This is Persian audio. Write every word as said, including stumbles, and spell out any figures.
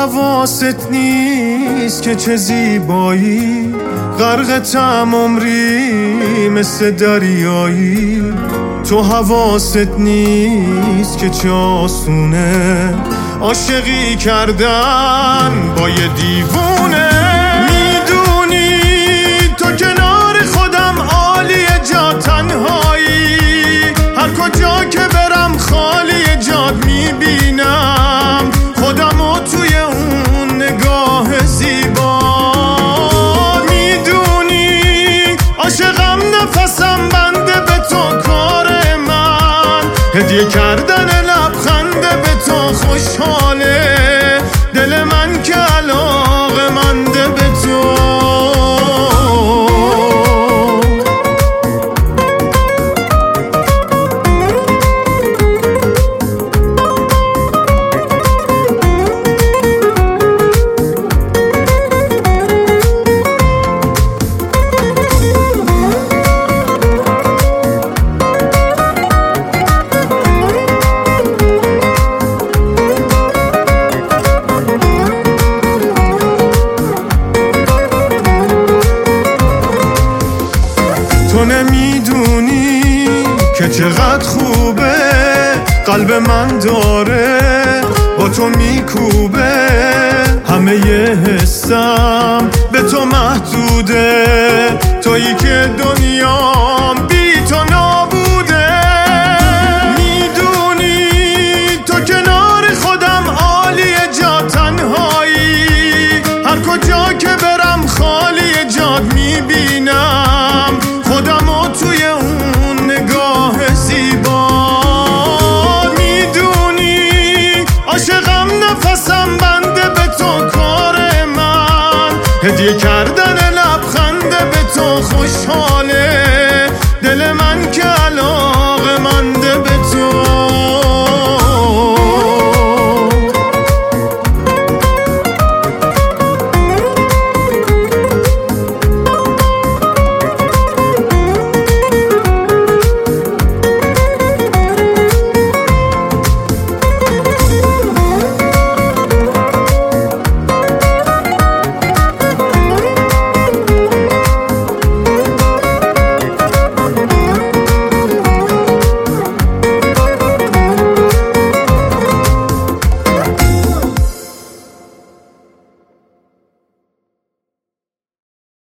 حواست نیست که چه زیبایی، غرقتم عمری مثل دریایی. تو حواست نیست که چه آسونه عاشقی کردن با یه دیوونه. میدونی تو کنار خودم عالیه، جا تنهایی، هر کجا که برم خالی جاد میبینم خودمو توی اون نگاه زیبا. میدونی عاشقم، نفسم بنده به تو، کار من هدیه کردن لبخنده به تو. خوشحاله دل من که علاقه منده به تو. تو نمیدونی که چقدر خوبه قلب من داره با تو میکوبه. همه یه حسم به تو محدوده، تویی که دنیام بی تو نابوده. میدونی تو کنار خودم عالیه، جا تنهایی، هر کجا که برم خالی جاد میبینم خودمو توی اون نگاه زیبا. میدونی عاشقم، نفسم بنده به تو، کار من هدیه کردن لبخنده به تو. خوشحاله دل من